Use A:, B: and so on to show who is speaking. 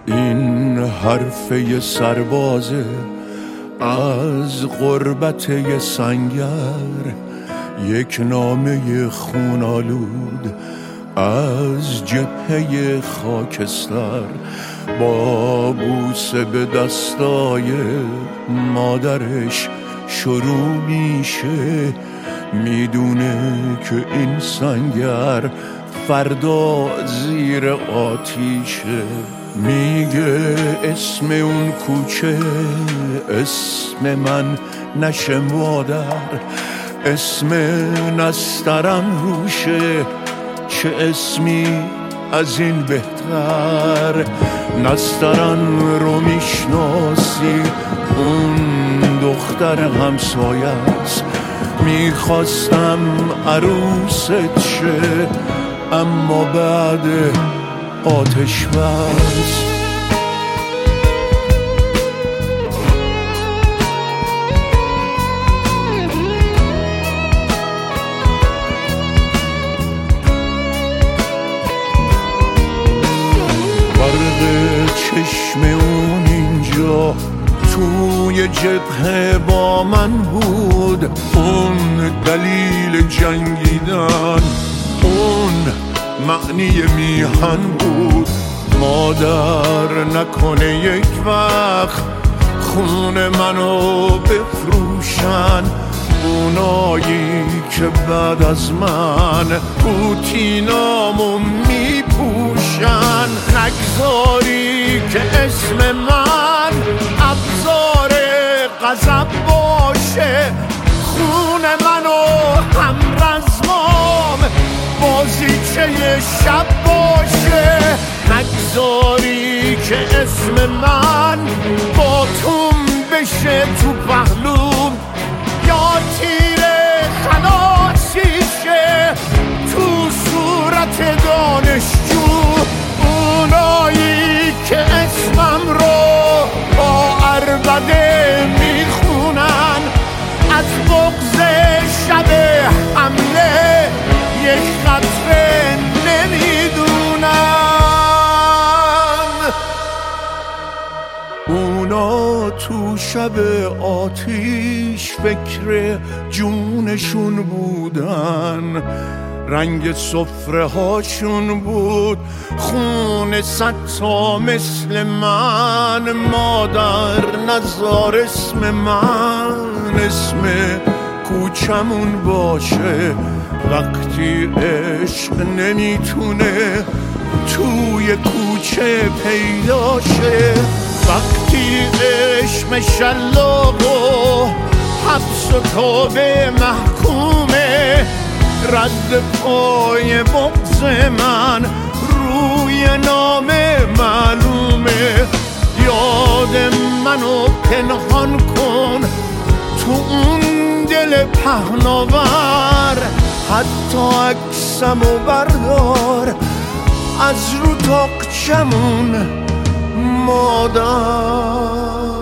A: این حرفه سربازه از غربت یه سنگر، یک نامه خونالود از جبهه خاکستر، با بوسه به دستای مادرش شروع میشه. میدونه که این سنگر فردا زیر آتیشه. میگه اسم اون کوچه اسم من نشه مادر، اسم نسترن روشه، چه اسمی از این بهتر. نسترن رو میشناسی، اون دختر همسایه است. میخواستم عروست شه اما بعد آتش بس. برق چشم اون اینجا توی جبهه با من بود، اون دلیل جنگیدن، اون معنی میهن بود. مادر نکنه یک وقت خون منو بفروشن، اونایی که بعد از من پوتینامو میپوشن. نگذاری که اسم من ابزار غضب باشه، خون منو همرزمام بازیچه شب باشه. نگذاری که اسم من با توم بشه تو پهلوم، یا تیر خلاصیشه تو صورت دانشجو. اونایی که اسمم رو با عربده میخونن، از بغض شب حمله یک قطره نمیدونن. اونا تو شب آتیش فکر جونشون بودن، رنگ سفره هاشون بود خون ستا مثل من. مادر نذار اسم من اسم کوچمون باشه، وقتی عشق نمیتونه توی کوچه پیداشه. وقتی عشق شلاق و حبس و توبه محکومه، رد پای بغض من روی نامه معلومه. یاد منو پنهان کن تو اون دل پهناور، حتی عکسمو بردار از رو تاقچمون مادر.